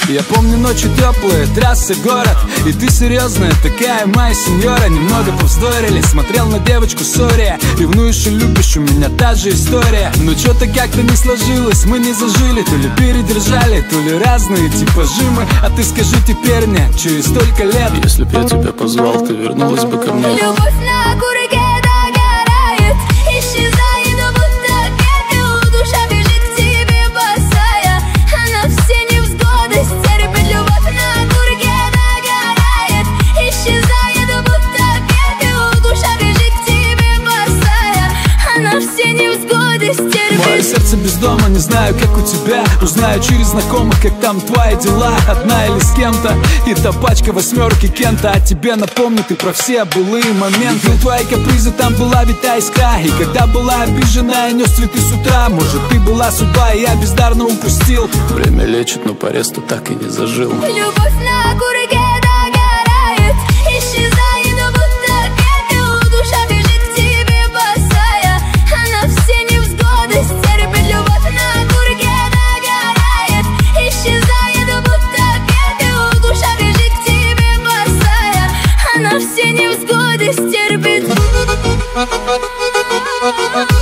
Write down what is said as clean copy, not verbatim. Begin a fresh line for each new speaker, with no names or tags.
Я помню ночи теплые, трассы, город, и ты серьезная такая, моя сеньора. Немного повздорили, смотрел на девочку, сори. Ревнуешь и любишь, у меня та же история. Но что-то как-то не сложилось, мы не зажили. То ли передержали, то ли разные типажи мы. А ты скажи теперь мне, через столько лет,
если б я тебя позвал, ты вернулась бы ко мне.
Любовь на курке догорает, исчезает, будто пепел. Душа бежит к тебе босая, она все невзгоды стерпит. Любовь на курке догорает, исчезает, будто пепел. Душа бежит к тебе босая, она все невзгоды стерпит.
Мое сердце без дома, не знаю, как у тебя. Узнаю через знакомых, как там твои дела. Одна или с кем-то, и та пачка восьмерки Кента. А тебе напомню ты про все былые моменты. Видел твои капризы, там была витая искра. И когда была обижена, я нес цветы с утра. Может, ты была судьба, и я бездарно упустил.
Время лечит, но порез-то так и не зажил.
Любовь на курке догорает, исчезает, будто пепел. Душа бежит к тебе босая, она все невзгоды стерпит. Любовь на курке догорает, исчезает, будто пепел. Душа бежит к тебе босая, она все невзгоды стерпит.